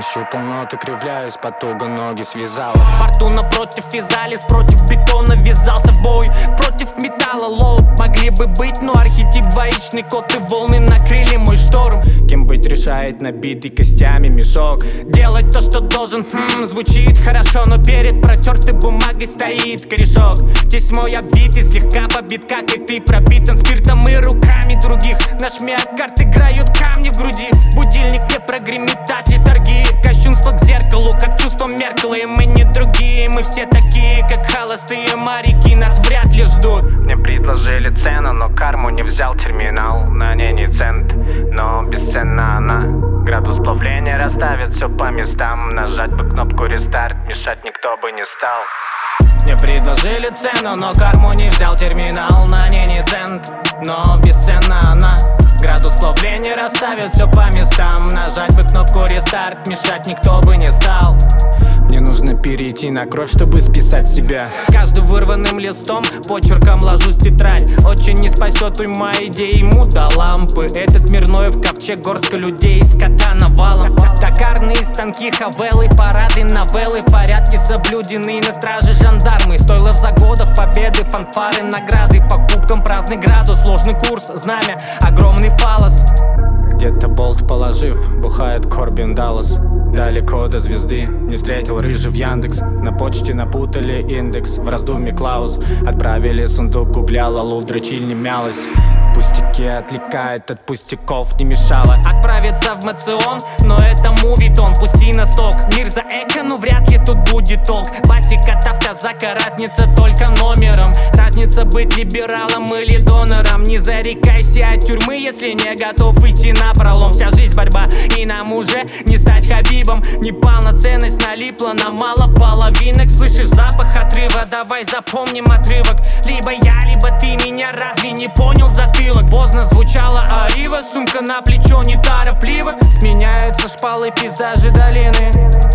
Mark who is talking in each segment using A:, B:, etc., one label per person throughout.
A: Нащупал ноты, кривляюсь, потуга ноги связала.
B: Фортуна против вязались, против бетона ввязался в бой. Против металла лоуд могли бы быть, но архетип двоичный код и волны накрыли мой шторм.
A: Кем быть решает набитый костями мешок.
B: Делать то, что должен, звучит хорошо, но перед протертой бумагой стоит корешок. Тесьмой обвитый, слегка побит, как и ты, пропитан спиртом и руками других. Нажми карт, играют камни в груди. Будильник не прогремит от литургии. Кощунство к зеркалу, как чувство Меркла. И мы не другие, мы все такие, как холостые моряки. Нас вряд ли ждут.
A: Мне предложили цену, но карму не взял терминал. На ней не цент, но бесценна она. Градус плавления расставит все по местам. Нажать бы кнопку рестарт, мешать никто бы не стал.
B: Мне предложили цену, но карму не взял терминал. На ней не цент, но бесценна она. Градус плавления расставит все по местам. Нажать бы кнопку рестарт, мешать никто бы не стал.
A: Мне нужно перейти на кровь, чтобы списать себя.
B: С каждым вырванным листом почерком ложусь в тетрадь. Очень не спасет уйма идей, ему до лампы. Этот мир Ноев ковчег, горстка людей, скота навалом. Токарные станки, хавелы, парады, новеллы. Порядки соблюдены, на страже жандармы. Стойло в загодах, победы, фанфары, награды. По кубкам праздный градус, ложный курс, знамя, огромный фалос.
A: Где-то болт положив, бухает Корбин Даллас. Далеко до звезды, не встретил рыжий в Яндекс. На почте напутали индекс, в раздумье Клаус. Отправили сундук угля, лалу в дрочильне мялась. Пустяки отвлекает от пустяков, не мешало
B: отправиться в Мацион, но это мувитон, пусти на сток. Мир за эко, но вряд ли тут будет толк. Басика, автозака, разница только номером. Разница быть либералом или донором. Не зарекайся от тюрьмы, если не готов идти на пролом. Вся жизнь борьба, и нам уже не стать Хабибом. Не полноценность налипла на мало половинок. Слышишь запах отрыва, давай запомним отрывок. Либо я, либо ты меня, разве не понял затылок? Поздно звучала арива, сумка на плечо неторопливо. Сменяются шпалы, пейзажи долины.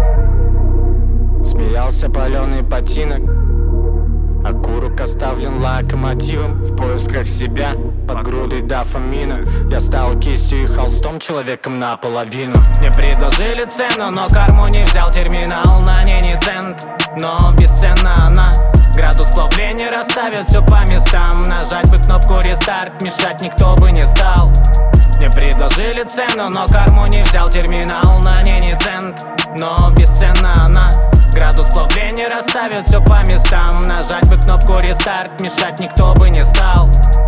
A: Смеялся паленый ботинок, окурок оставлен локомотивом. В поисках себя, под грудой дофамина. Я стал кистью и холстом, человеком наполовину.
B: Мне предложили цену, но карму не взял терминал. На ней не цент, но бесценна она. Градус плавления расставит все по местам. Нажать бы кнопку рестарт, мешать никто бы не стал. Мне предложили цену, но карму не взял терминал. На ней не цент, но бесценна она. Градус плавления расставит все по местам. Нажать бы кнопку рестарт, мешать никто бы не стал.